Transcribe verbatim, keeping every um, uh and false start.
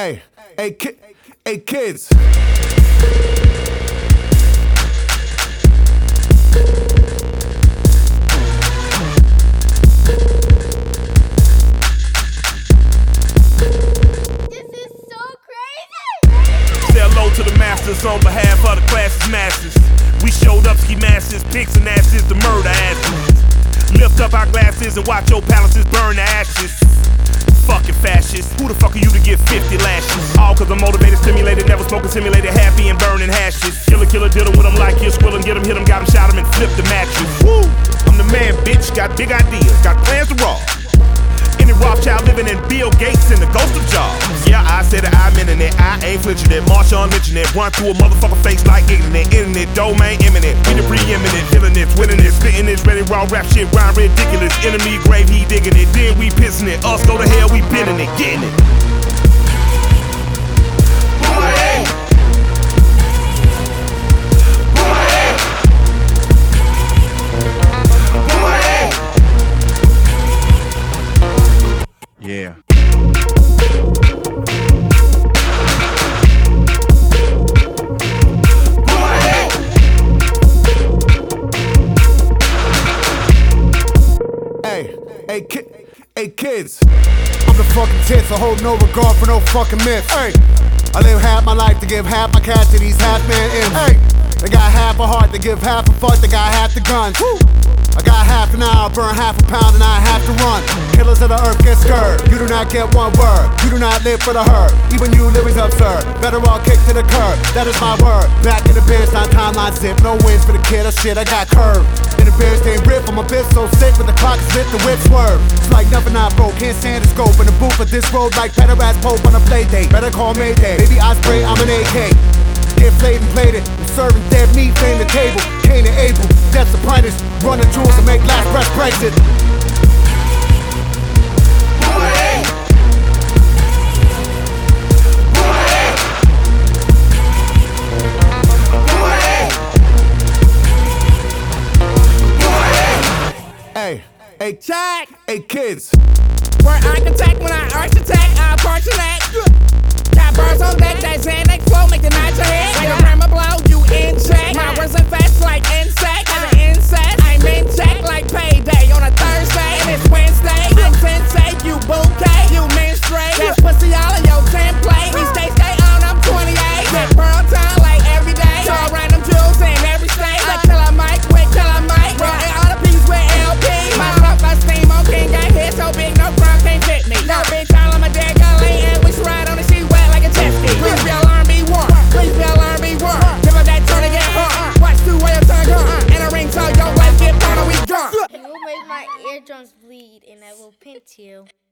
Hey, hey, ki hey, kids. Hello to the masters on behalf of the classes masses. We showed up ski masses, pigs and asses, the murder asses. Lift up our glasses and watch your palaces burn to ashes. Fucking fascists, who the fuck are you to get fifty lashes? All cause I'm motivated, stimulated, never smoking, simulated, happy and burning hashes. Killer, killer, diddle with them like you're squilling, get them, hit them, got them, shot them and flip the mattress. Woo! I'm the man, bitch, got big ideas, got plans to rob. Any Rothschild living in Bill Gates and the ghost of Jobs. Yeah, I said that I'm in it, I ain't flinching it. Marshall lynching it, run through a motherfucker face like ignorant. Internet, domain imminent, we the preeminent. Feeling it, winning it, spitting it, ready raw rap shit, rhyme ridiculous. Enemy grave, he digging it, then we pissing it. Us go to hell, we bending it, getting it. Yeah. Hey, hey, ki hey, kids. I'm the fucking tits, I hold no regard for no fucking myths. Hey, I live half my life to give half my cash to these half-man imps. Hey, they got half a heart to give half a fuck, they got half the guns. Woo. I got half an hour, burn half a pound, and I have to run. Killers of the earth get scared. You do not get one word. You do not live for the herd. Even you living's absurd. Better all kick to the curb. That is my word. Back in the bench, not timeline zip. No wins for the kid. Oh shit, I got curved. In the bench, they rip. I'm a bitch so sick, but the clock is lit, the whip swerve. It's like nothing I broke. Can't stand the scope in the booth of this road like better ass Pope on a play date. Better call Mayday. Baby, I spray. I'm an A K. Get flayed and plated. I'm serving dead meat, fame the table. Cain and Abel, death's apprentice. Running jewels to make last breath Brexit. Hey, hey, check, hey, kids. We're architect when I architect, I portrait. Got birds on deck, that Xanax flow, make the night your head. Like a primer blow, you in check. My words infest like insect, as an insect. I'm in check like payday on a Thursday, and it's Wednesday. I'm sensei, you bouquet, you menstruate. That's pussy all in your template. We stay, stay on, I'm twenty-eight. Hit Pearl Town like every day. All random jewels in every state. Like Killer Mike with Killer Mike. Raw and all the peas with L P. My truck, my steam on King got hit so big, no crime can't fit me. No bitch, all on my dead gully, and we ride on the sheet wet like a jet ski. Please be alarm, be warned. Please be alarm, be warned. Give up that turn and get hurt. Watch two way your tongue hurt. And a ring so your life get burnt and we drunk. You will make my eardrums bleed and I will pinch you.